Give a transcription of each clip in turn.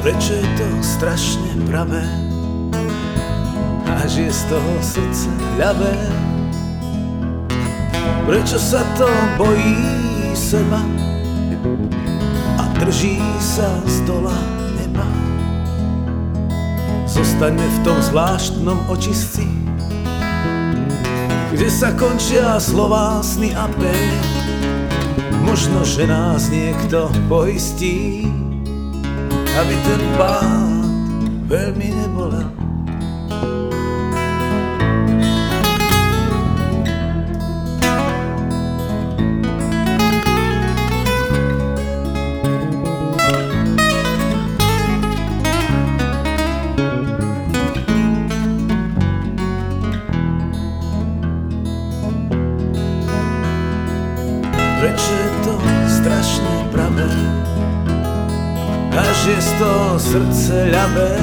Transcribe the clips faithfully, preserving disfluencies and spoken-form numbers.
Prečo je to strašne pravé, až je z toho srdce ľavé? Prečo sa to bojí seba a drží sa z dola neba? Zostaňme v tom zvláštnom očistci, kde sa končia slová, sny a pej. Možno, že nás niekto poistí, aby ten pád veľmi nebolel. Prečo je to strašne pravé, až je z toho srdce ľavé?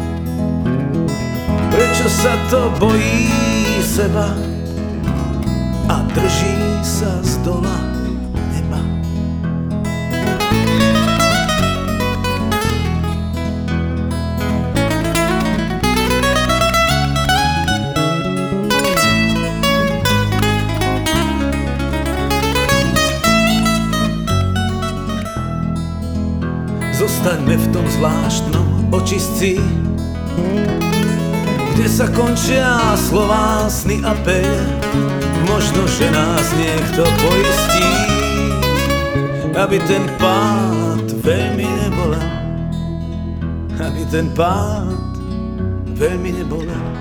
Prečo sa to bojí seba a drží sa z dola neba? Zostaňme v tom zvláštnom očistci, kde sa končia slová, sny a peje. Možno, že nás niekto poistí, aby ten pád veľmi nebolel. Aby ten pád veľmi nebolel.